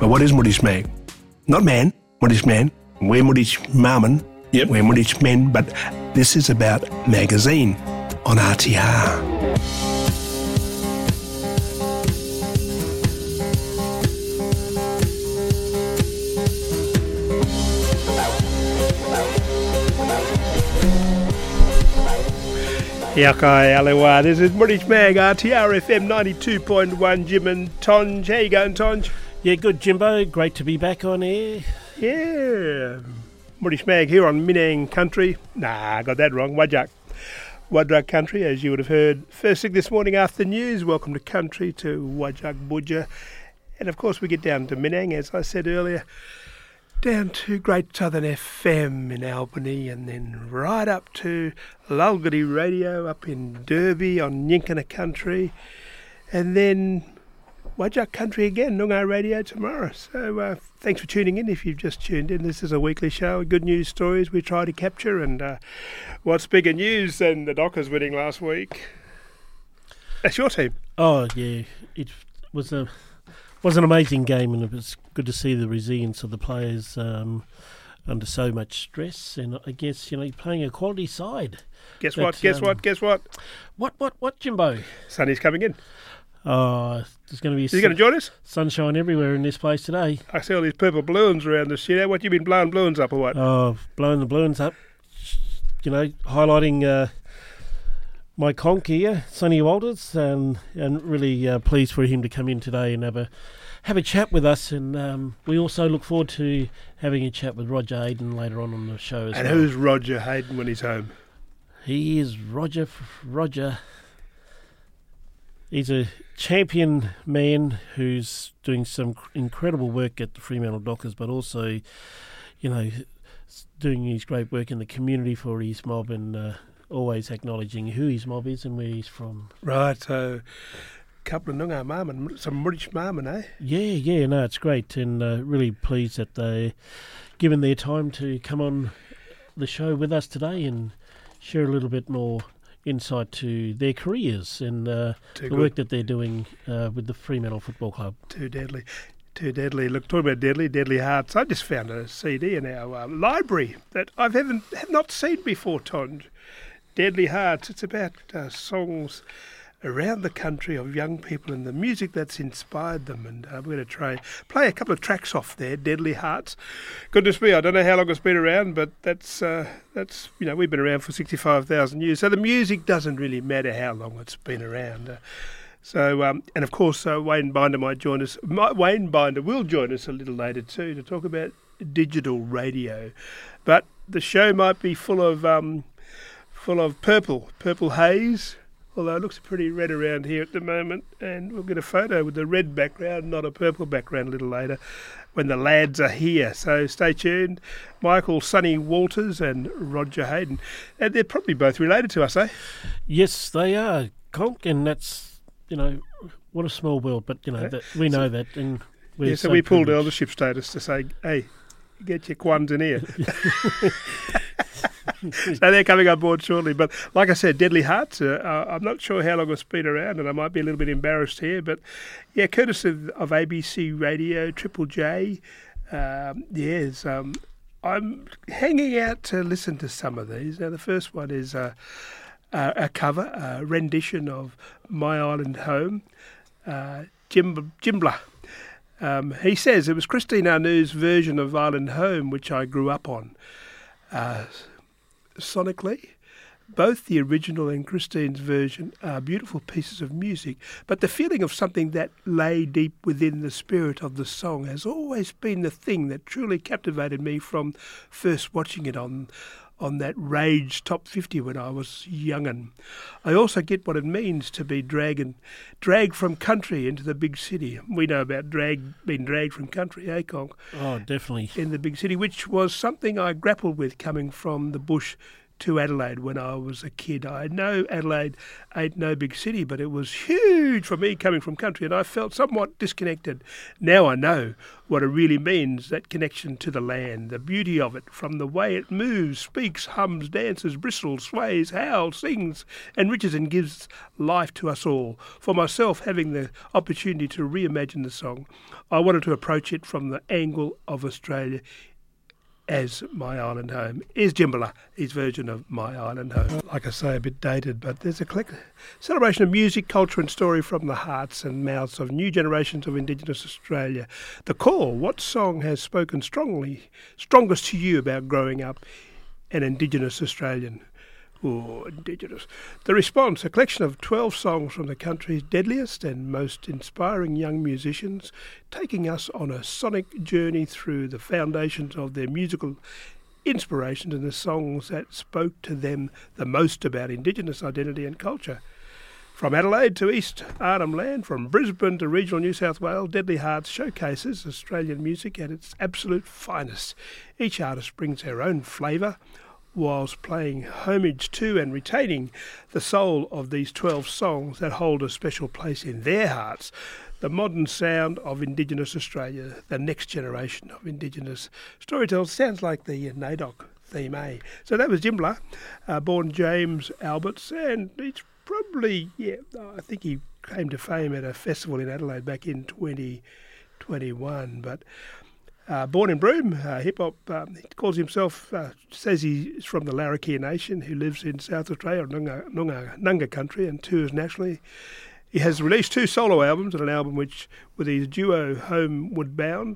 But what is Moodish Mag? Not man, Moodish man. We're Moodish Marmon. Yep. We're Moodish men, but this is about magazine on RTR. Yakai Alewa, this is Moodish Mag, RTR FM 92.1, Jim and Tonj. How you going, Tonj? Yeah, good, Jimbo. Great to be back on air. Yeah. Moodish Mag here on Minang Country. Nah, I got that wrong. Wadjuk Country, as you would have heard first thing this morning after news. Welcome to Country, to Wadjuk Budja. And of course we get down to Minang, as I said earlier, down to Great Southern FM in Albany, and then right up to Lulgadi Radio up in Derby on Yinkana Country, and then Wadjuk Country again, Noongar Radio tomorrow. So thanks for tuning in if you've just tuned in. This is a weekly show, good news stories we try to capture, and what's bigger news than the Dockers winning last week? That's your team. Oh, yeah. It was an amazing game, and it was good to see the resilience of the players under so much stress. And I guess, you're playing a quality side. Guess what, Jimbo? Sonny's coming in. Oh, there's going to be Is he going to join us? sunshine everywhere in this place today. I see all these purple balloons around the studio. What, you been blowing balloons up or what? Oh, blowing the balloons up. Highlighting my conch here, Sonny Walters, and really pleased for him to come in today and have a chat with us. And we also look forward to having a chat with Roger Hayden later on the show as well. And who's Roger Hayden when he's home? He is Roger. He's a champion man who's doing some incredible work at the Fremantle Dockers, but also, doing his great work in the community for his mob, and always acknowledging who his mob is and where he's from. Right, so a couple of Noongar Marmon, some Moorish Marmon, eh? Yeah, no, it's great, and really pleased that they given their time to come on the show with us today and share a little bit more insight to their careers and the work that they're doing with the Fremantle Football Club. Too deadly. Look, talking about Deadly Hearts, I just found a CD in our library that have not seen before, Tonj. Deadly Hearts. It's about songs around the country of young people and the music that's inspired them. And we're going to play a couple of tracks off there, Deadly Hearts. Goodness me, I don't know how long it's been around, but that's we've been around for 65,000 years. So the music doesn't really matter how long it's been around. And of course, Wayne Binder might join us. Wayne Binder will join us a little later too to talk about digital radio. But the show might be full of purple haze, although it looks pretty red around here at the moment. And we'll get a photo with the red background, not a purple background, a little later when the lads are here. So stay tuned. Michael Sonny Walters and Roger Hayden. And they're probably both related to us, eh? Yes, they are, Conk, and that's, what a small world, but, that we know that. And we're so we pulled eldership status to say, hey, get your quans in here. So they're coming on board shortly. But like I said, Deadly Hearts, I'm not sure how long it's been around, and I might be a little bit embarrassed here, but yeah, courtesy of ABC Radio, Triple J. I'm hanging out to listen to some of these. Now, the first one is a cover, a rendition of My Island Home, Jimbla. He says, it was Christine Arnou's version of Island Home, which I grew up on. Sonically, both the original and Christine's version are beautiful pieces of music, but the feeling of something that lay deep within the spirit of the song has always been the thing that truly captivated me from first watching it on that Rage Top 50 when I was young'un. I also get what it means to be dragged from country into the big city. We know about being dragged from country, eh, Conk? Oh, definitely. In the big city, which was something I grappled with coming from the bush to Adelaide when I was a kid. I know Adelaide ain't no big city, but it was huge for me coming from country, and I felt somewhat disconnected. Now I know what it really means, that connection to the land, the beauty of it, from the way it moves, speaks, hums, dances, bristles, sways, howls, sings, enriches and gives life to us all. For myself, having the opportunity to reimagine the song, I wanted to approach it from the angle of Australia as My Island Home. Is Jimbala, his version of My Island Home. Like I say, a bit dated, but there's a celebration of music, culture and story from the hearts and mouths of new generations of Indigenous Australia. The call, what song has spoken strongest to you about growing up an Indigenous Australian? Oh, Indigenous. The response, a collection of 12 songs from the country's deadliest and most inspiring young musicians, taking us on a sonic journey through the foundations of their musical inspirations and the songs that spoke to them the most about Indigenous identity and culture. From Adelaide to East Arnhem Land, from Brisbane to regional New South Wales, Deadly Hearts showcases Australian music at its absolute finest. Each artist brings their own flavour, whilst playing homage to and retaining the soul of these 12 songs that hold a special place in their hearts. The modern sound of Indigenous Australia, the next generation of Indigenous storytellers. Sounds like the NAIDOC theme, eh? So that was Jimbala, born James Alberts, and he's probably, I think he came to fame at a festival in Adelaide back in 2021, but born in Broome, hip-hop, he calls himself, says he's from the Larrakia Nation, who lives in South Australia, Nunga country, and tours nationally. He has released 2 solo albums and an album with his duo Homeward Bound.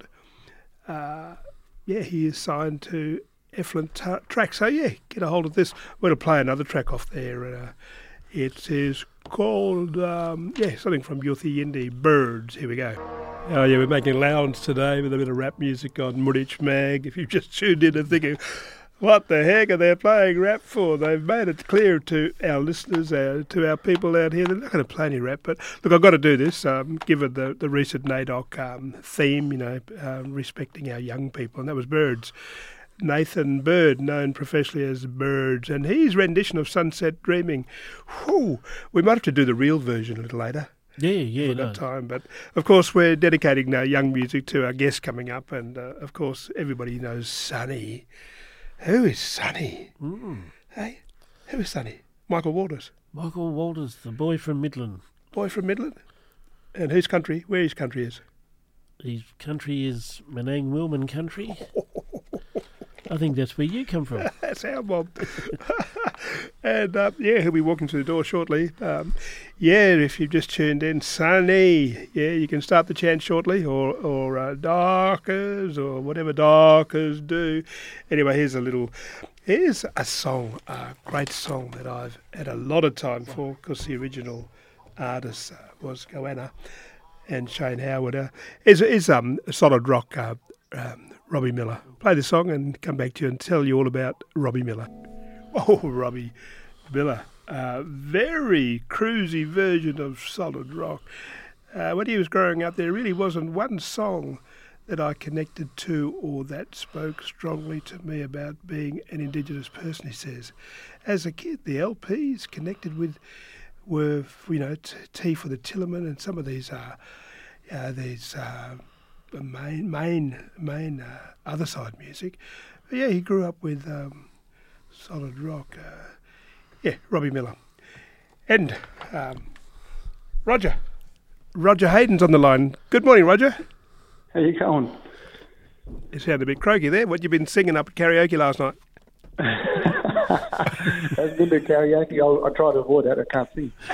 He is signed to Effluent Tracks. So, get a hold of this. We're going to play another track off there. It is called, something from Yuthi Yindi, Birds. Here we go. Oh, yeah, we're making allowance today with a bit of rap music on Murich Mag. If you've just tuned in and thinking, what the heck are they playing rap for? They've made it clear to our listeners, to our people out here, they're not going to play any rap. But look, I've got to do this, given the recent NAIDOC theme, respecting our young people, and that was Birds. Nathan Bird, known professionally as Birds, and his rendition of Sunset Dreaming. Whew, we might have to do the real version a little later. Yeah, We've got time, but of course we're dedicating young music to our guest coming up, and of course everybody knows Sonny. Who is Sonny? Hey, who is Sonny? Michael Walters. Michael Walters, the boy from Midland. Boy from Midland? And whose country? Where his country is? His country is Menang Wilman country. I think that's where you come from. That's our mob. And, he'll be walking through the door shortly. If you've just tuned in, Sonny. Yeah, you can start the chant shortly, or Darkers, or whatever Darkers do. Anyway, here's a song, a great song that I've had a lot of time for, because the original artist was Goanna and Shane Howard. It's solid rock, Robbie Miller. Play the song and come back to you and tell you all about Robbie Miller. Oh, Robbie Miller. Very cruisy version of solid rock. When he was growing up, there really wasn't one song that I connected to or that spoke strongly to me about being an Indigenous person, he says. As a kid, the LPs connected with were, Tea for the Tillerman and some of these main other side music. But he grew up with solid rock. Robbie Miller. And Roger Hayden's on the line. Good morning, Roger. How you going? You sound a bit croaky there. What you been singing up at karaoke last night? That's good at karaoke. I try to avoid that. I can't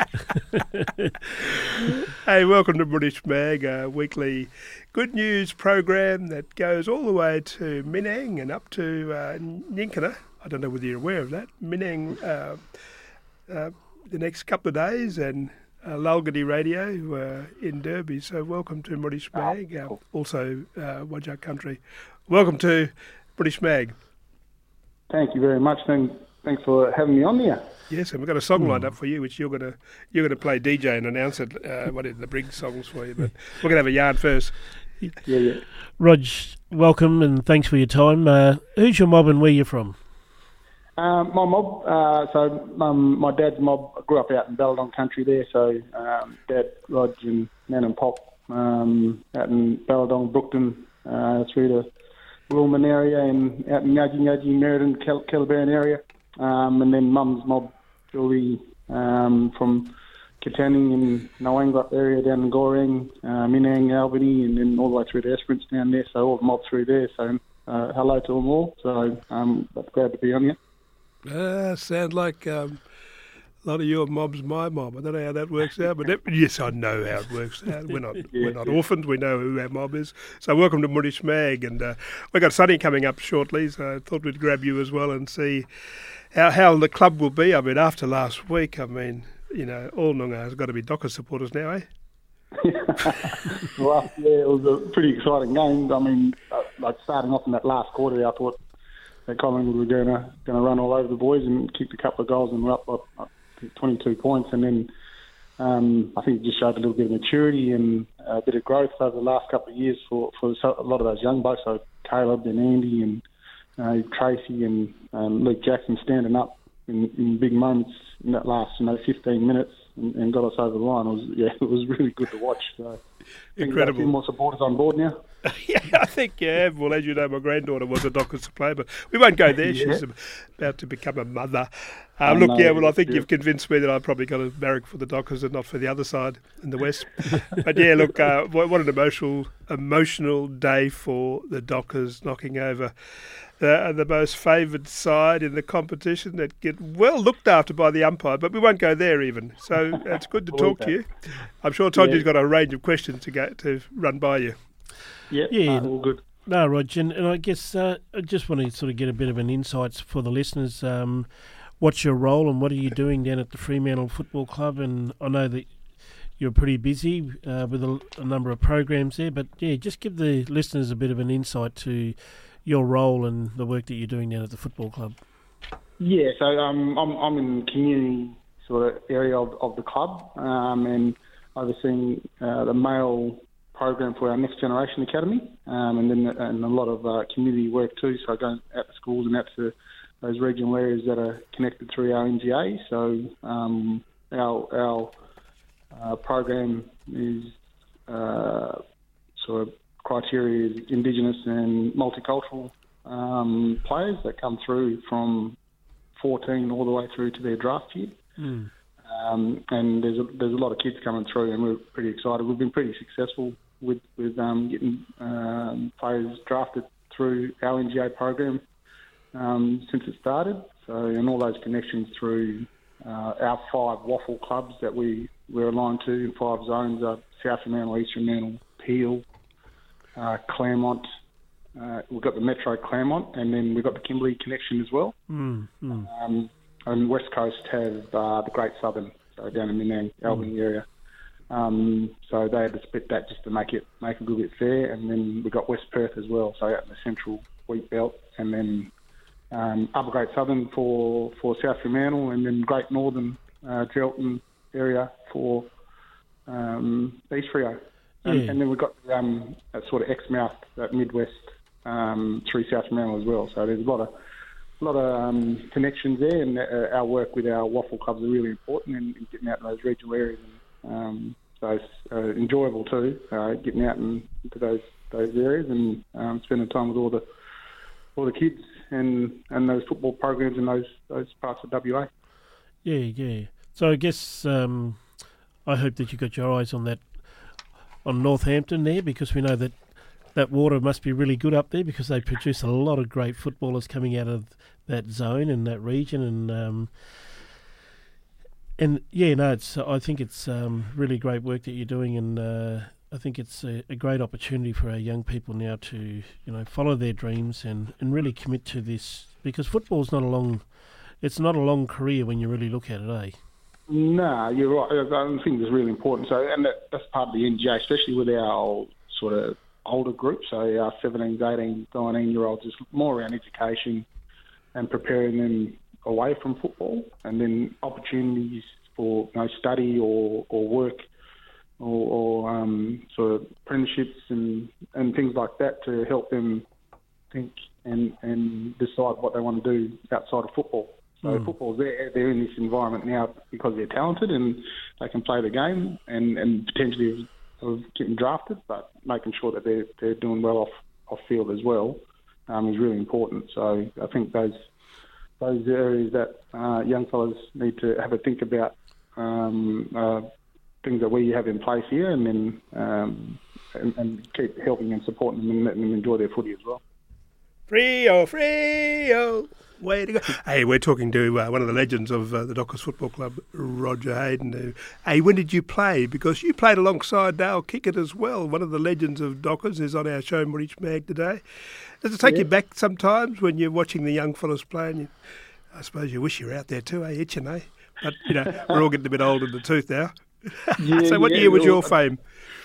sing. Hey, welcome to British Mag, a weekly good news program that goes all the way to Menang and up to Nyinkana. I don't know whether you're aware of that. Menang the next couple of days, and Lulgadi Radio in Derby. So welcome to British Mag, cool. Also Wajak Country. Welcome to British Mag. Thank you very much. Thanks for having me on there. Yes, and we've got a song lined up for you, which you're gonna play DJ and announce it. What are the Briggs songs for you? But we're gonna have a yarn first. Yeah. Rog, welcome and thanks for your time. Who's your mob and where you from? My mob, my dad's mob grew up out in Balladong country there, so Dad, Rog and Nan and Pop out in Balladong, Brookton, through the Wilman area and out in Nudgy, Meriden, Kelburn area. And then Mum's mob, Julie, from Katanning and Noangup area down in Goreng, Minang, Albany, and then all the way through to Esperance down there, so all the mob through there. So hello to them all. So glad to be on here. Sound like a lot of your mob's my mob. I don't know how that works out, but yes, I know how it works out. We're not orphans. We know who our mob is. So welcome to Moody Schmag, and we've got Sonny coming up shortly. So I thought we'd grab you as well and see how the club will be. I mean, after last week, all Noongar has got to be Dockers supporters now, eh? Well, yeah, it was a pretty exciting game. I mean, like starting off in that last quarter, I thought that Collingwood were going to run all over the boys and kick a couple of goals, and we're up by 22 points. And then I think it just showed a little bit of maturity and a bit of growth over the last couple of years for a lot of those young blokes, so Caleb and Andy and Tracy and Luke Jackson standing up in big moments in that last 15 minutes and got us over the line. It was really good to watch. So incredible. A few more supporters on board now. Yeah, I think, well, as you know, my granddaughter was a Dockers player, but we won't go there. Yeah. She's about to become a mother. I think you've convinced me that I've probably got to barrack for the Dockers and not for the other side in the West. But yeah, look, what an emotional day for the Dockers, knocking over the most favoured side in the competition that get well looked after by the umpire, but we won't go there even. So it's good to talk to you. I'm sure Toddy's got a range of questions to run by you. Yeah, all good. No, Rog, and I guess I just want to sort of get a bit of an insights for the listeners. What's your role and what are you doing down at the Fremantle Football Club? And I know that you're pretty busy with a number of programs there, but yeah, just give the listeners a bit of an insight to your role and the work that you're doing down at the football club. Yeah, so I'm in the community sort of area of the club and overseeing the male program for our Next Generation Academy, and a lot of community work too. So going out to schools and out to those regional areas that are connected through our NGA. So our program is sort of criteria is Indigenous and multicultural players that come through from 14 all the way through to their draft year. And there's a lot of kids coming through, and we're pretty excited. We've been pretty successful with getting players drafted through our NGA program since it started. So, and all those connections through our 5 waffle clubs that we're aligned to in 5 zones are South Fremantle, East Fremantle, Peel, Claremont. We've got the Metro Claremont, and then we've got the Kimberley connection as well. And West Coast have the Great Southern, so down in Minang, Albany area. So they had to split that just to make it a little bit fair. And then we've got West Perth as well, so out in the central wheat belt. And then Upper Great Southern for South Fremantle, and then Great Northern, Geraldton area for East Freo. And then we've got that sort of Exmouth, that Midwest through South Fremantle as well. So there's a lot of connections there, and our work with our waffle clubs are really important in getting out in those regional areas. And so it's enjoyable too, getting out into those areas and spending time with all the kids and those football programs in those parts of WA. Yeah. So I guess I hope that you got your eyes on that on Northampton there, because we know that water must be really good up there, because they produce a lot of great footballers coming out of that zone and that region. And yeah, no, I think it's really great work that you're doing, and I think it's a great opportunity for our young people now to follow their dreams and really commit to this, because football's not a long career when you really look at it, eh? No, you're right. I think it's really important. So, and that's part of the NGA, especially with our sort of older group. So our 17s, 18s, 19-year-olds, is more around education and preparing them away from football, and then opportunities for study or work or sort of apprenticeships and things like that to help them think and decide what they want to do outside of football. So football's there. They're in this environment now because they're talented and they can play the game and potentially of getting drafted, but making sure that they're doing well off field as well is really important. So I think those areas that young fellas need to have a think about, things that we have in place here, and then and keep helping and supporting them and letting them enjoy their footy as well. Freo, way to go. Hey, we're talking to one of the legends of the Dockers Football Club, Roger Hayden. Hey, when did you play? Because you played alongside Dale Kickett as well. One of the legends of Dockers is on our show, Moorish Mag, today. Does it take you back sometimes when you're watching the young fellas play? And I suppose you wish you were out there too, itching, eh? But, we're all getting a bit old in the tooth now. So what year was your fame?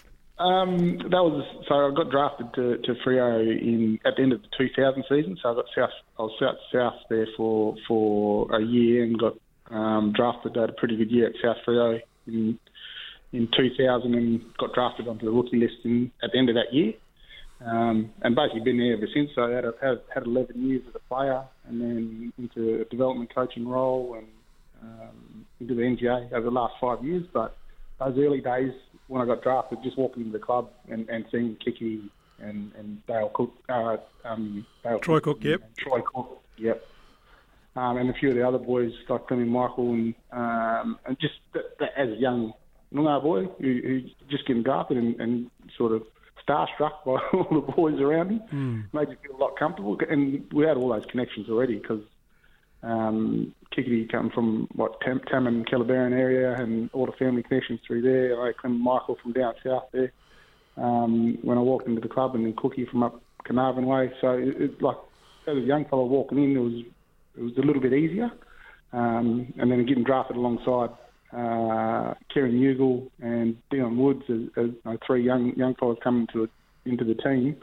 I got drafted to Freo at the end of the 2000 season. So I was south there for a year and got drafted. I had a pretty good year at South Freo in 2000 and got drafted onto the rookie list at the end of that year. And basically been there ever since. So I had 11 years as a player, and then into a development coaching role, and into the NGA over the last 5 years. But those early days when I got drafted, just walking into the club and seeing Kiki and Dale Cook, Troy Cook, yep. Troy Cook, yep. And a few of the other boys like Clement Michael and just as a young Noongar boy who just getting drafted and sort of starstruck by all the boys around him, made you feel a lot comfortable. And we had all those connections already because Kikiti come from Tam and Kellebaran area, and all the family connections through there. I Clement Michael from down south there. When I walked into the club, and then Cookie from up Carnarvon way. So it's like as a young fellow walking in, it was a little bit easier. And then getting drafted alongside Kieran Ugle and Dion Woods as three young fellas coming into the team,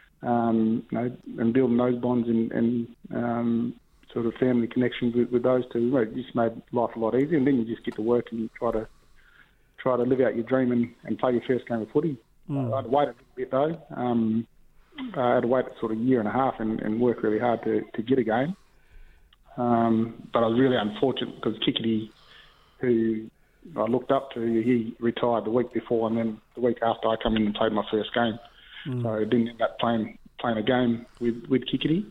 and building those bonds and sort of family connections with those two. It just made life a lot easier, and then you just get to work and try to live out your dream and play your first game of footy. I had to wait a bit though. I had to wait sort of a year and a half and work really hard to get a game. But I was really unfortunate because Kikiti, who I looked up to, he retired the week before, and then the week after I come in and played my first game. So I didn't end up playing a game with Kikiti.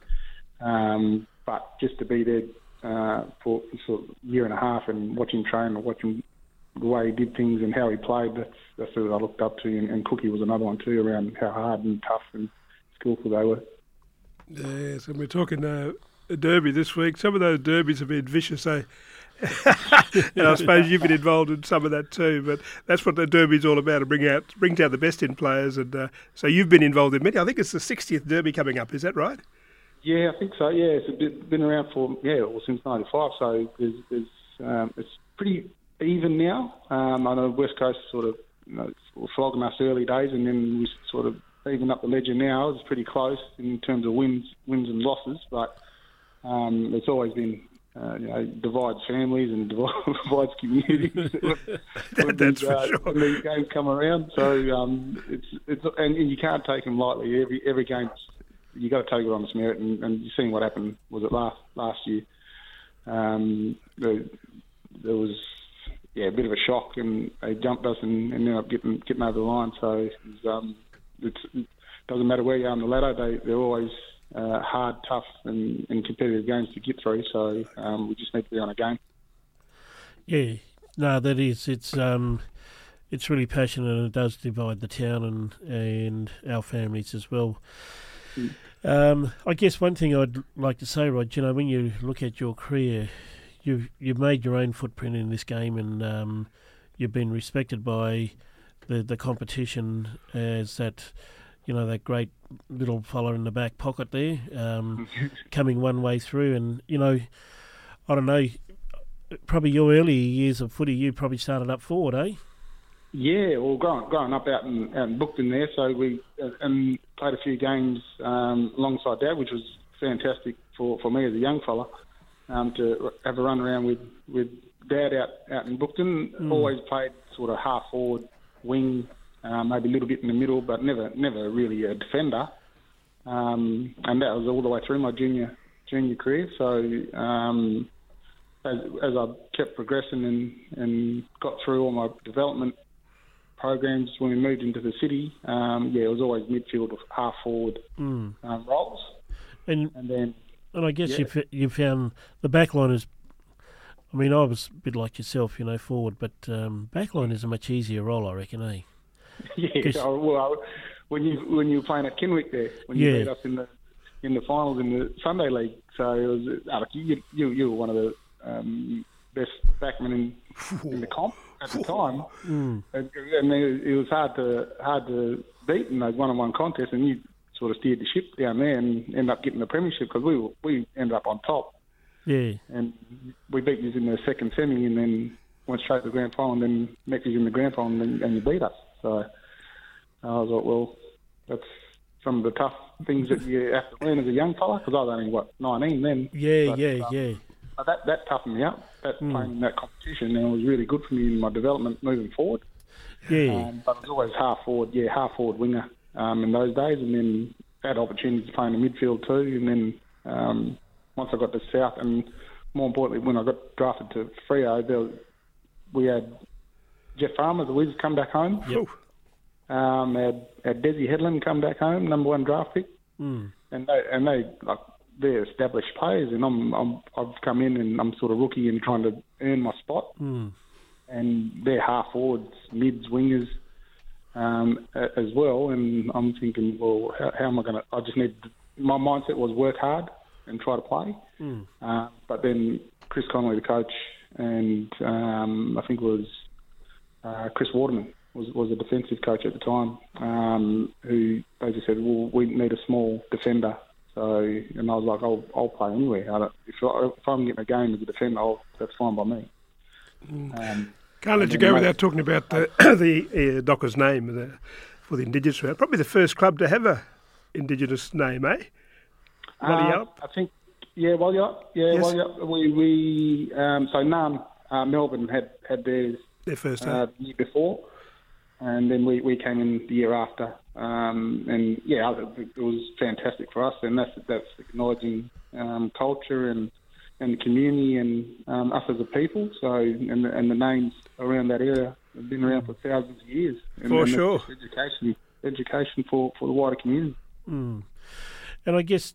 But just to be there for sort of a year and a half and watch him train and watch him the way he did things and how he played, that's who I looked up to. And Cookie was another one too, around how hard and tough and skillful they were. Yes, and we're talking a derby this week. Some of those derbies have been vicious, eh? And I suppose you've been involved in some of that too, but that's what the derby's all about. It brings out the best in players, and so you've been involved in many. I think it's the 60th derby coming up, is that right? Yeah, I think so. Yeah, it's been around since '95. So it's pretty even now. I know West Coast sort of flogging us early days, and then we sort of even up the ledger now. It's pretty close in terms of wins and losses, but it's always been divides families and divides communities. That's for sure. When these games come around, so it's and you can't take them lightly. Every game. You got to take it on its merit, and you've seen what happened. Was it last year? There was a bit of a shock, and they jumped us and ended up getting over the line. So it doesn't matter where you are on the ladder; they're always hard, tough, and competitive games to get through. So we just need to be on a game. Yeah, no, that is it's really passionate, and it does divide the town and our families as well. I guess one thing I'd like to say, Rod, when you look at your career, you've made your own footprint in this game, and you've been respected by the competition as that great little fella in the back pocket there, coming one way through. And I don't know, probably your early years of footy, you probably started up forward, eh? Yeah, well, growing up out in Bookton there, so we and played a few games alongside Dad, which was fantastic for me as a young fella to have a run around with Dad out in Bookton. Always played sort of half forward, wing, maybe a little bit in the middle, but never really a defender. and that was all the way through my junior career. So as I kept progressing and got through all my development programs when we moved into the city, it was always midfield or half forward roles. And I guess you found the backline is. I mean, I was a bit like yourself, forward, but backline is a much easier role, I reckon, eh? Yeah. Well, when you were playing at Kenwick there, when you beat us in the finals in the Sunday League, so it was you were one of the best backmen in the comp at the time, and it was hard to beat in those one-on-one contests, and you sort of steered the ship down there and ended up getting the premiership because we ended up on top. Yeah, and we beat you in the second semi, and then went straight to the grand final, and then met you in the grand final, and you beat us. So I was like, well, that's some of the tough things that you have to learn as a young fella, because I was only 19 then. Yeah. But that toughened me up. That playing in that competition, and it was really good for me in my development moving forward. Yeah, but it was always half forward winger in those days, and then had opportunities to play in the midfield too, and then. Once I got to South, and more importantly, when I got drafted to Freo, we had Jeff Farmer, the Wiz, come back home. Yep. Had Desi Headland come back home, number 1 draft pick, and they're established players, and I've come in and I'm sort of rookie and trying to earn my spot, and they're half forwards, mids, wingers, as well, and I'm thinking, well, how am I going to? I just need. My mindset was work hard and try to play. But then Chris Connolly, the coach, and I think it was Chris Waterman was a defensive coach at the time, who they just said, well, we need a small defender. So, and I was like, I'll play anyway. If I'm getting a game as a defender, that's fine by me. Can't let you go without talking about the Dockers name for the Indigenous round. Probably the first club to have a Indigenous name, eh? I think, Wallyup. Yeah, yes. Wallyup. We so Narn, Melbourne had theirs their first the year before, and then we came in the year after, and it was fantastic for us, and that's acknowledging culture and the community and us as a people. So and the names around that area have been around for thousands of years. For sure, education for the wider community. And I guess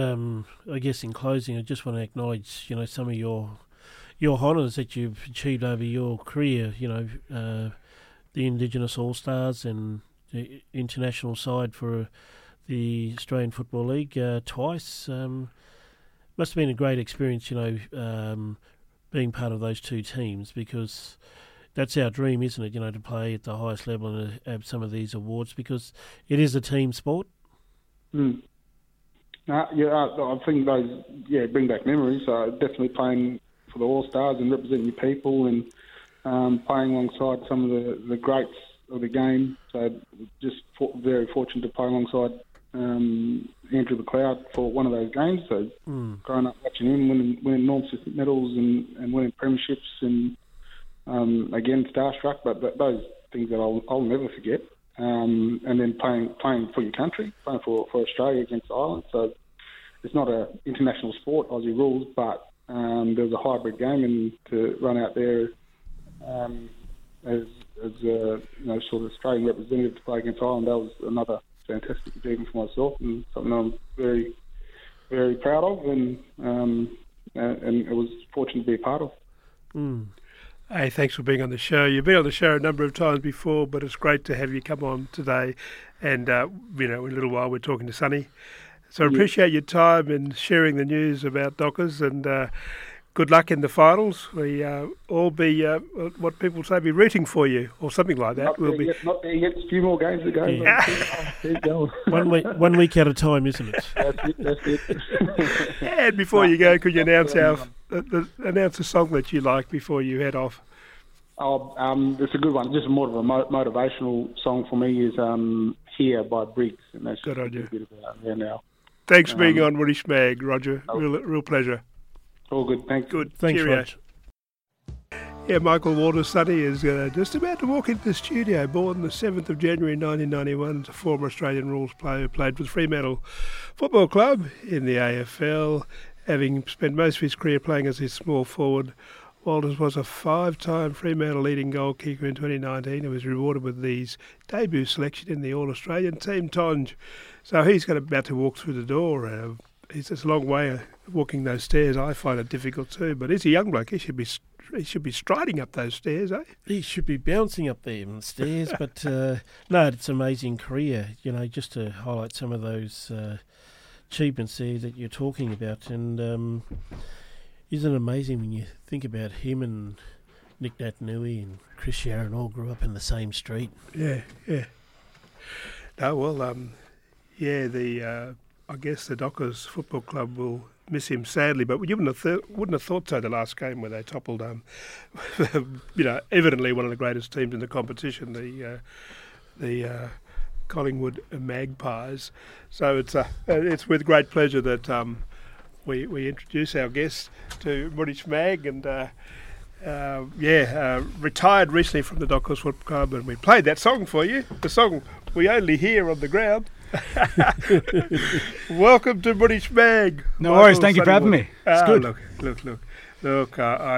in closing, I just want to acknowledge, some of your honours that you've achieved over your career. The Indigenous All-Stars and the international side for the Australian Football League twice. Must have been a great experience, being part of those two teams, because that's our dream, isn't it? To play at the highest level and have some of these awards, because it is a team sport. I think those bring back memories. Definitely playing for the All-Stars and representing your people, and playing alongside some of the greats of the game. So just very fortunate to play alongside Andrew McLeod for one of those games. So growing up watching him winning Norm Smith medals and winning premierships, and again starstruck. But those things that I'll never forget. And then playing for your country, playing for Australia against Ireland. So it's not an international sport, Aussie rules, but there was a hybrid game, and to run out there as a sort of Australian representative to play against Ireland, that was another fantastic achievement for myself, and something I'm very, very proud of, and I was fortunate to be a part of. Hey, thanks for being on the show. You've been on the show a number of times before, but it's great to have you come on today. And, in a little while we're talking to Sonny. So I appreciate your time and sharing the news about Dockers, and good luck in the finals. We all be, what people say, be rooting for you, or something like that. Not there yet. A few more games to go. Yeah. Keep going. 1 week at a time, isn't it? That's it. And before you go, could you announce announce a song that you like before you head off? It's a good one. Just more of a motivational song for me is "Here" by Briggs, and that's good on you. A bit about here now. Thanks for being on Woody Schmag, Roger. Real pleasure. All good. Thanks. Good. Thanks, Cheerio. Roger. Yeah, Michael Walters, Sonny, is just about to walk into the studio. Born the 7th of January 1991, a former Australian rules player who played for the Fremantle Football Club in the AFL. Having spent most of his career playing as a small forward, Walters was a 5-time Fremantle leading goal kicker in 2019 and was rewarded with his debut selection in the All-Australian team, Tonge. So he's about to walk through the door. It's a long way walking those stairs. I find it difficult too, but he's a young bloke. He should be striding up those stairs, eh? He should be bouncing up them stairs, but no, it's an amazing career. You know, just to highlight some of those achievements there that you're talking about, and isn't it amazing when you think about him and Nick Natanui and Chris Sharon all grew up in the same street? Yeah. No, well, I guess the Dockers Football Club will miss him sadly, but you wouldn't have thought so the last game where they toppled, evidently one of the greatest teams in the competition, the Collingwood Magpies. So it's with great pleasure that we introduce our guest to British Mag, and retired recently from the Dockers Football Club, and we played that song for you, the song we only hear on the ground. Welcome to British Mag. No worries, thank you for having me. It's good. Look.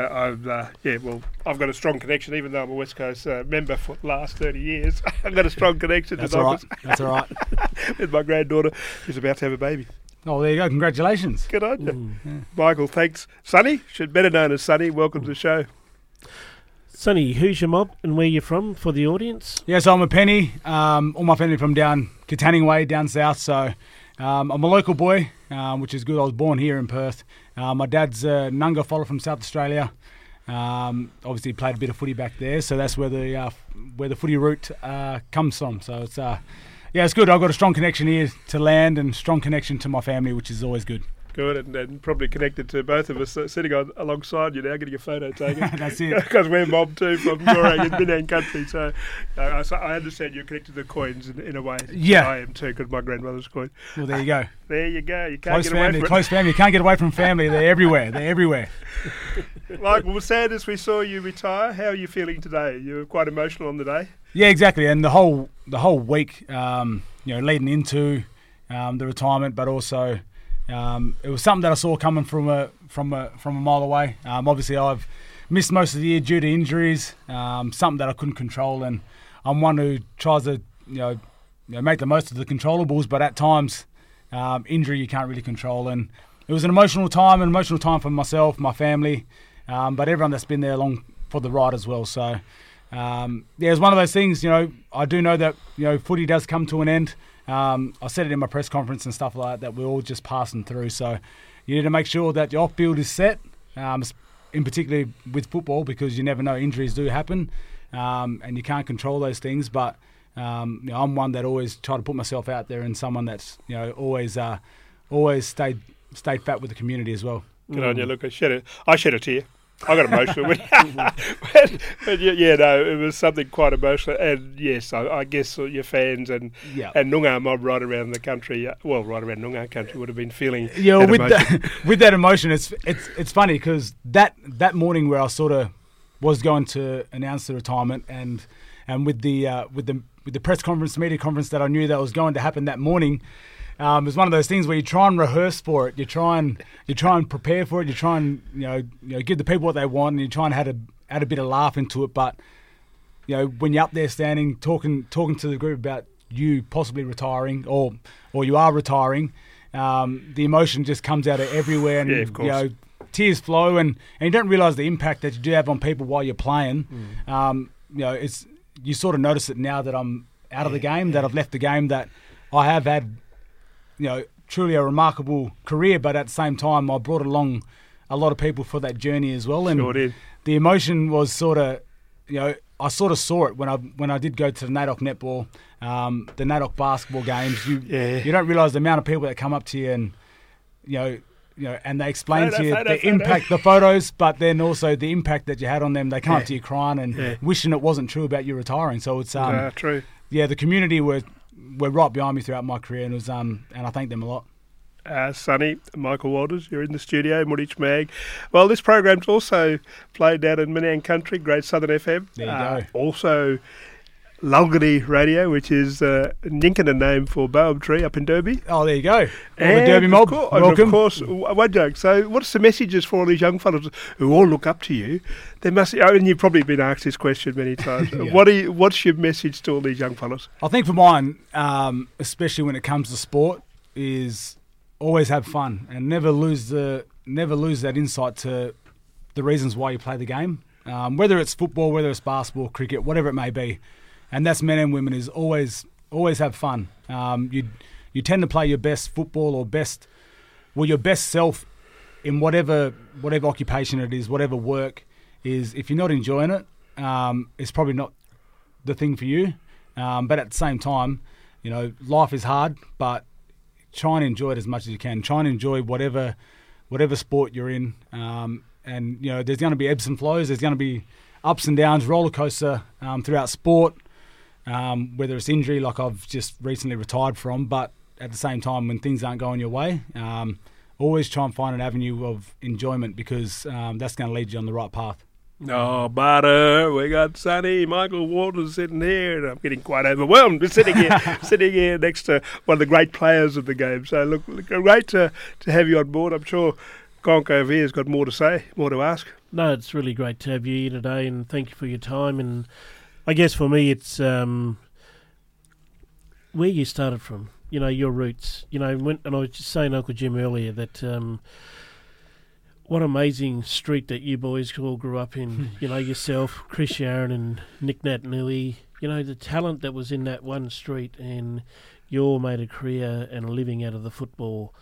I've got a strong connection, even though I'm a West Coast member for the last 30 years. I've got a strong connection to Dockers. That's all right. With my granddaughter, who's about to have a baby. Oh, there you go. Congratulations. Good on you. Yeah. Michael, thanks. Sonny, better known as Sonny, welcome to the show. Sonny, who's your mob and where you're from for the audience? Yeah, so I'm a Penny. All my family from down Katanning Way, down south. So I'm a local boy, which is good. I was born here in Perth. My dad's a Nunga follower from South Australia. Obviously played a bit of footy back there, so that's where the footy root comes from. So it's good. I've got a strong connection here to land and strong connection to my family, which is always good. Good, and probably connected to both of us sitting alongside you now, getting a photo taken. That's it. Because we're mob too from Gorang in Minang country, so I understand you're connected to the coins in a way. Yeah. I am too, because my grandmother's coin. Well, there you go. There you go. You can't close get family, away from it. Close family. You can't get away from family. They're everywhere. Like, well, sad as we saw you retire, how are you feeling today? You were quite emotional on the day. Yeah, exactly. And the whole week, leading into the retirement, but also it was something that I saw coming from a mile away. Obviously, I've missed most of the year due to injuries, something that I couldn't control, and I'm one who tries to make the most of the controllables, but at times injury you can't really control. And it was an emotional time for myself, my family, but everyone that's been there along for the ride as well. So it's one of those things. I do know that footy does come to an end. I said it in my press conference and stuff like that we're all just passing through. So you need to make sure that your off-field is set, in particular with football, because you never know, injuries do happen, and you can't control those things. But I'm one that always try to put myself out there, and someone that's always stayed fat with the community as well. Good on you. Look, I shed a tear. I got emotional. but it was something quite emotional. And yes, I guess your fans and Noongar mob right around the country, right around Noongar country, would have been feeling with that emotion. It's funny because that morning where I sort of was going to announce the retirement, and with the press conference, media conference that I knew that was going to happen that morning. It was one of those things where you try and rehearse for it. You try and prepare for it. You try and give the people what they want, and you try and add a bit of laugh into it. But when you're up there standing talking to the group about you possibly retiring or you are retiring, the emotion just comes out of everywhere, and of course. Tears flow, and you don't realise the impact that you do have on people while you're playing. You sort of notice it now that I'm out of the game, that I've left the game, that I have had truly a remarkable career, but at the same time I brought along a lot of people for that journey as well. And sure did. The emotion was sort of, I sort of saw it when I did go to the NAIDOC netball, the NAIDOC basketball games. You don't realise the amount of people that come up to you and and they explain to you the impact, the photos, but then also the impact that you had on them. They come up to you crying and wishing it wasn't true about you retiring. So it's true. Yeah, the community were right behind me throughout my career, and it was and I thank them a lot. Sonny, Michael Walters, you're in the studio, Moorich Mag. Well, this program's also played down in Minang Country, Great Southern FM. There you go. Also, Lulgany Radio, which is Ninkin name for Boab Tree up in Derby. Oh, there you go. All And the Derby mob. And of course, Wajak. So what's the messages for all these young fellas who all look up to you? They must, and you've probably been asked this question many times. Yeah. What's your message to all these young fellas? I think for mine, especially when it comes to sport, is always have fun and never lose that insight to the reasons why you play the game. Whether it's football, whether it's basketball, cricket, whatever it may be. And that's men and women, is always have fun. You tend to play your best football or your best self in whatever occupation it is, whatever work is. If you're not enjoying it, it's probably not the thing for you. But at the same time, life is hard, but try and enjoy it as much as you can. Try and enjoy whatever sport you're in. And there's going to be ebbs and flows. There's going to be ups and downs, roller coaster throughout sport. Whether it's injury, like I've just recently retired from, but at the same time, when things aren't going your way, always try and find an avenue of enjoyment, because that's going to lead you on the right path. Oh, butter! We got Sonny, Michael Walters sitting here, and I'm getting quite overwhelmed. We're sitting here next to one of the great players of the game. So look great to have you on board. I'm sure Conk over here has got more to say, more to ask. No, it's really great to have you here today, and thank you for your time. And I guess for me, it's where you started from, your roots. And I was just saying to Uncle Jim earlier that what amazing street that you boys all grew up in. Yourself, Chris Sharon and Nick Nat Nui, the talent that was in that one street, and you all made a career and a living out of the football.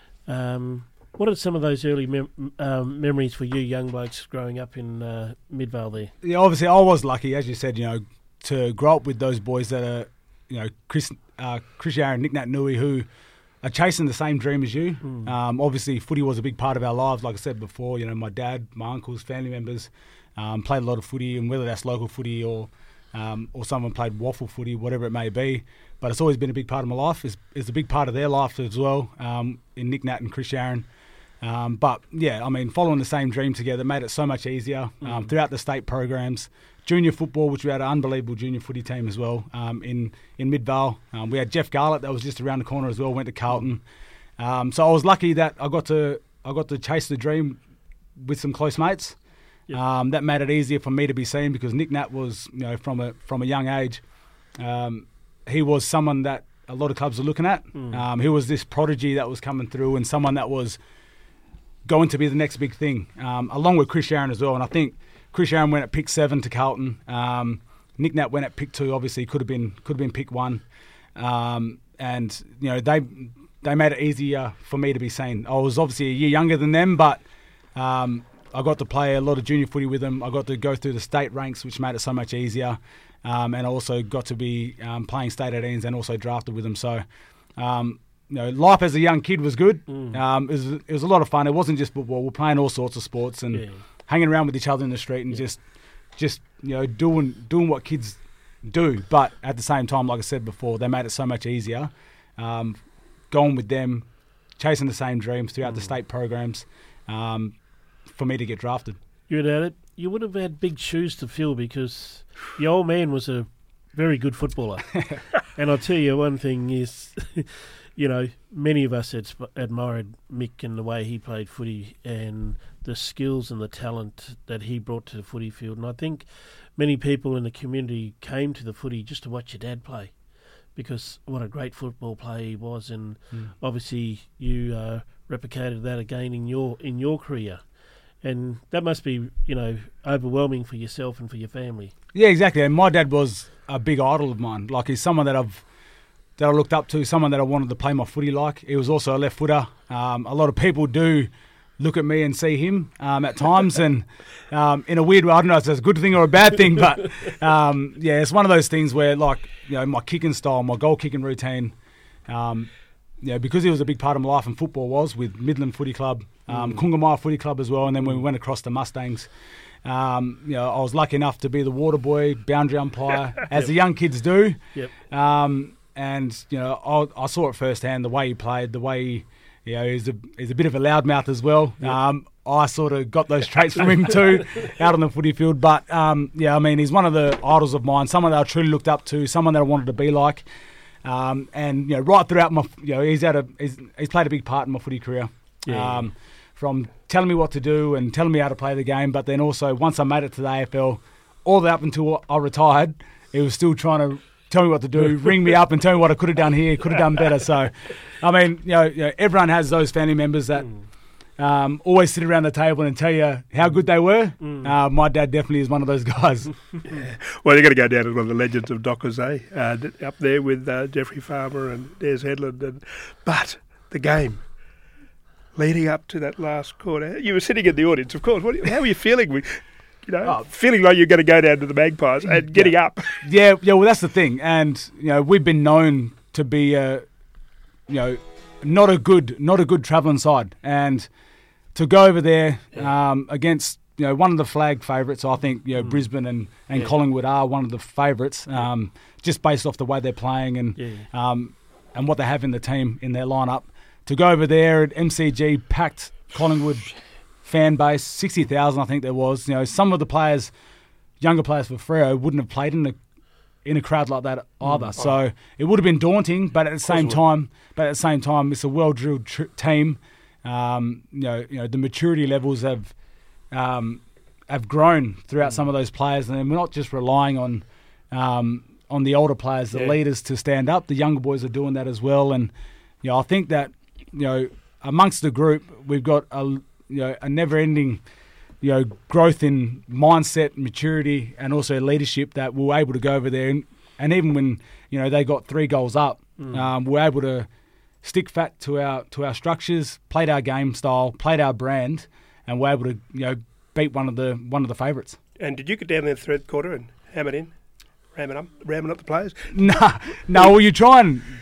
What are some of those early memories for you young blokes growing up in Midvale there? Yeah, obviously I was lucky, as you said, to grow up with those boys that are, Chris Aaron, Nick Nat Nui, who are chasing the same dream as you. Obviously footy was a big part of our lives, like I said before. My dad, my uncles, family members played a lot of footy, and whether that's local footy or someone played waffle footy, whatever it may be. But it's always been a big part of my life. It's a big part of their life as well, in Nick Nat and Chris Aaron. But yeah, following the same dream together made it so much easier throughout the state programs. Junior football, which we had an unbelievable junior footy team as well in Midvale. We had Jeff Garlett that was just around the corner as well, went to Carlton. So I was lucky that I got to chase the dream with some close mates. Yep. That made it easier for me to be seen, because Nick Nat was, from a young age, he was someone that a lot of clubs are looking at. He was this prodigy that was coming through, and someone that was going to be the next big thing, along with Chris Aaron as well. And I think Chris Aaron went at pick 7 to Carlton. Nick Nat went at pick 2. Obviously, could have been pick 1. And they made it easier for me to be seen. I was obviously a year younger than them, but I got to play a lot of junior footy with them. I got to go through the state ranks, which made it so much easier. And I also got to be playing state 18s and also drafted with them. So, life as a young kid was good. It was a lot of fun. It wasn't just football. We're playing all sorts of sports and hanging around with each other in the street and just doing what kids do. But at the same time, like I said before, they made it so much easier. Going with them, chasing the same dreams throughout the state programs, for me to get drafted. You would have had big shoes to fill, because the old man was a very good footballer. And I'll tell you one thing is, many of us admired Mick and the way he played footy and the skills and the talent that he brought to the footy field. And I think many people in the community came to the footy just to watch your dad play, because what a great football player he was. And obviously you replicated that again in your career. And that must be, overwhelming for yourself and for your family. Yeah, exactly. And my dad was a big idol of mine. Like, he's someone that I looked up to, someone that I wanted to play my footy like. He was also a left footer. A lot of people do look at me and see him at times, and in a weird way, I don't know if it's a good thing or a bad thing, but it's one of those things where, my kicking style, my goal kicking routine, because he was a big part of my life, and football was with Midland Footy Club, Kungamaya Footy Club as well, and then when we went across to Mustangs, I was lucky enough to be the water boy, boundary umpire, as the young kids do. Yep. And I saw it firsthand, the way he played, the way he's a bit of a loudmouth as well. I sort of got those traits from him too, out on the footy field. But he's one of the idols of mine, someone that I truly looked up to, someone that I wanted to be like. And right throughout my, he's played a big part in my footy career. Yeah. From telling me what to do and telling me how to play the game, but then also once I made it to the AFL, all the way up until I retired, he was still trying to tell me what to do, ring me up and tell me what I could have done here, could have done better. So, everyone has those family members that always sit around the table and tell you how good they were. My dad definitely is one of those guys. Yeah. Well, you're going to go down as one of the legends of Dockers, up there with Jeffrey Farmer and Des Headland. But the game, leading up to that last quarter, you were sitting in the audience, of course. How were you feeling? Feeling like you're going to go down to the Magpies and getting up. Yeah, well, that's the thing. And, we've been known to be, not a good travelling side. And to go over there against, one of the flag favourites, I think, Brisbane and Collingwood are one of the favourites, just based off the way they're playing and what they have in the team, in their lineup. To go over there at MCG, packed Collingwood fan base, 60,000 I think there was. Some of the players, younger players for Freo, wouldn't have played in a crowd like that either. So it would have been daunting, but at the same time, it's a well-drilled team. The maturity levels have grown throughout some of those players, and we're not just relying on the older players, the leaders, to stand up. The younger boys are doing that as well, and I think that amongst the group we've got a never-ending growth in mindset, maturity, and also leadership, that we're able to go over there and even when they got 3 goals up, we're able to stick fat to our structures, played our game style, played our brand, and we're able to beat one of the favourites. And did you get down there the third quarter and ham it in? Ramming up the players? No. Well, you try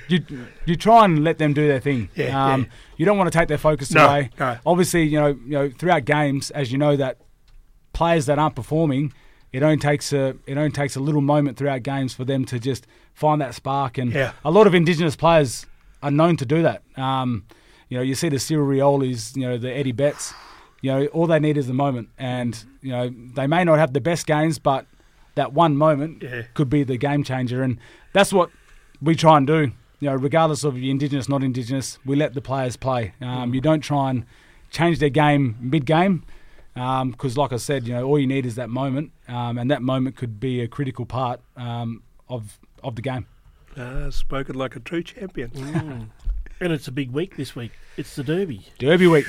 and let them do their thing. You don't want to take their focus away. No. Obviously, throughout games, as you know, that players that aren't performing, it only takes a little moment throughout games for them to just find that spark. And a lot of Indigenous players are known to do that. You see the Cyril Riolis, the Eddie Betts. All they need is the moment, and they may not have the best games, but that one moment could be the game changer, and that's what we try and do. Regardless of you Indigenous, not Indigenous, we let the players play. You don't try and change their game mid-game, because, like I said, all you need is that moment, and that moment could be a critical part of the game. Spoken like a true champion. And it's a big week this week. It's the Derby. Derby week.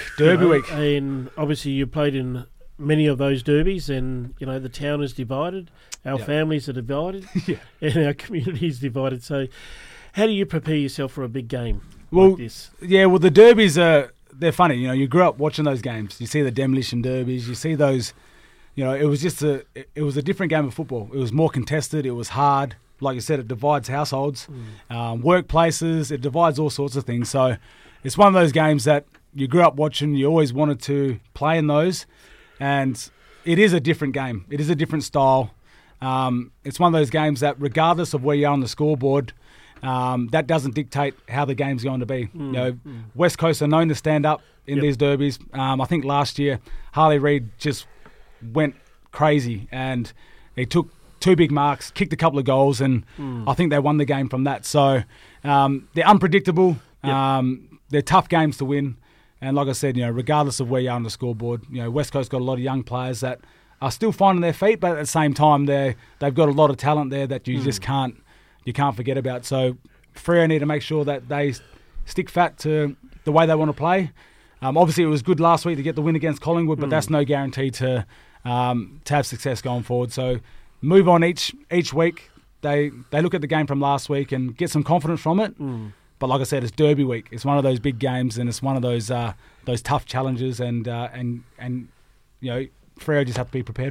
And obviously you played in many of those derbies, and the town is divided, our families are divided, and our community is divided. So how do you prepare yourself for a big game like this? Well, the derbies they're funny. You grew up watching those games. You see the demolition derbies, you see those, it was a different game of football. It was more contested, it was hard. Like you said, it divides households, workplaces, it divides all sorts of things. So it's one of those games that you grew up watching, you always wanted to play in those. And it is a different game. It is a different style. It's one of those games that, regardless of where you are on the scoreboard, that doesn't dictate how the game's going to be. West Coast are known to stand up in these derbies. I think last year, Harley Reid just went crazy, and he took 2 big marks, kicked a couple of goals, and I think they won the game from that. So they're unpredictable. They're tough games to win. And like I said, regardless of where you are on the scoreboard, West Coast got a lot of young players that are still finding their feet, but at the same time, they've got a lot of talent there that you just can't forget about. So Freo need to make sure that they stick fat to the way they want to play. Obviously, it was good last week to get the win against Collingwood, but that's no guarantee to have success going forward. So move on each week. They look at the game from last week and get some confidence from it. But like I said, it's Derby week. It's one of those big games, and it's one of those tough challenges, and Freo just have to be prepared for it.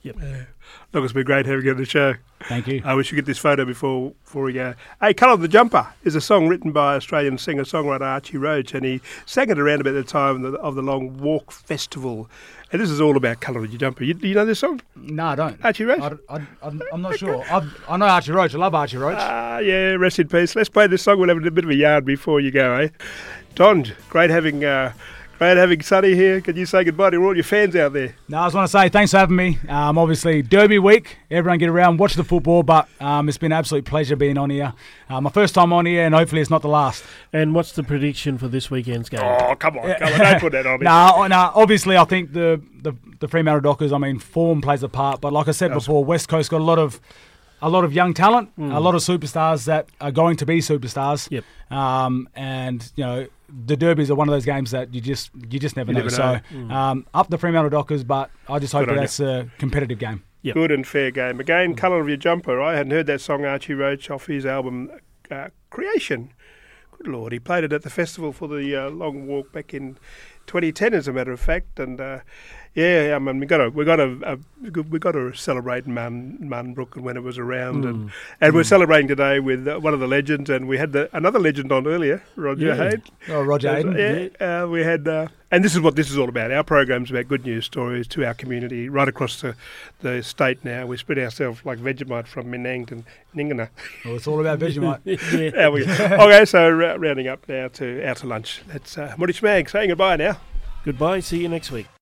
Yep. Look, it's been great having you on the show. Thank you. I wish you get this photo before we go. Hey, Colour of the Jumper is a song written by Australian singer-songwriter Archie Roach, and he sang it around about the time of the Long Walk Festival. And this is all about Colour of the Jumper. Do you know this song? No, I don't. Archie Roach? I'm not sure. I know Archie Roach. I love Archie Roach. Yeah, rest in peace. Let's play this song. We'll have a bit of a yarn before you go, eh? Don, great having Sonny here. Can you say goodbye to all your fans out there? No, I just want to say thanks for having me. Obviously, Derby week. Everyone get around, watch the football, but it's been an absolute pleasure being on here. My first time on here, and hopefully it's not the last. And what's the prediction for this weekend's game? Oh, come on. Don't put that on me. No, obviously I think the Fremantle Dockers, form plays a part, but like I said before, West Coast got a lot of young talent, a lot of superstars that are going to be superstars. Yep. And the Derbies are one of those games that you just never know. So up the Fremantle Dockers, but I just hope that's a competitive game. Yep. Good and fair game. Again, Colour of Your Jumper. I hadn't heard that song, Archie Roach, off his album Creation. Good Lord, he played it at the festival for the Long Walk back in 2010, as a matter of fact, and we got to celebrate Munbrook and when it was around, and we're celebrating today with one of the legends, and we had another legend on earlier, Roger Hayden. Oh, Roger Hayden. We had, and this is what this is all about. Our program's about good news stories to our community right across the state. Now we spread ourselves like Vegemite from Menang to Ningana. Well, it's all about Vegemite. Okay, so rounding up now to out to lunch. That's Moody Schmag saying goodbye now. Goodbye. See you next week.